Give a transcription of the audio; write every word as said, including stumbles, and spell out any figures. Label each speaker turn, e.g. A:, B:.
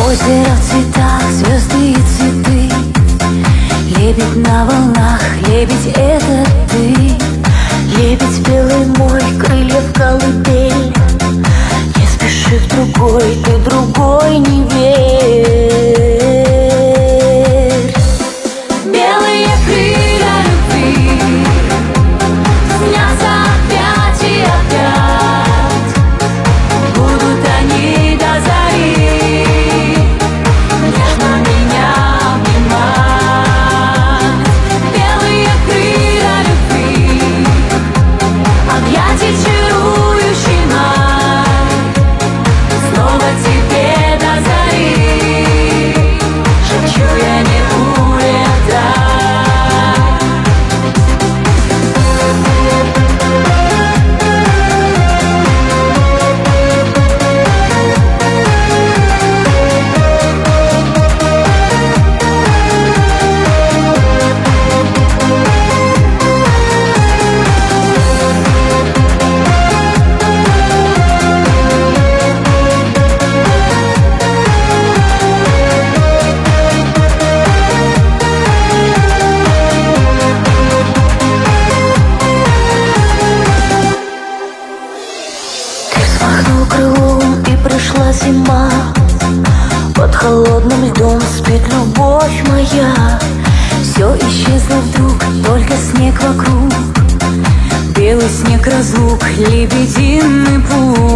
A: Озеро в цветах, звезды и цветы. Лебедь на волнах, лебедь это ты. Лебедь белый мой, крылья в колыбель. Не спеши в другой, ты другой не верь. Белые крылья любви снятся опять и опять. Будут они до зари нежно меня обнимать. Белые крылья любви, объятий чарующий май. Снова тебе до зари шепчу я, не улетай. Взмахнул крылом и пришла зима. Под холодным льдом спит любовь моя. Все исчезло вдруг, только снег вокруг. Белый снег разлук, лебединый путь.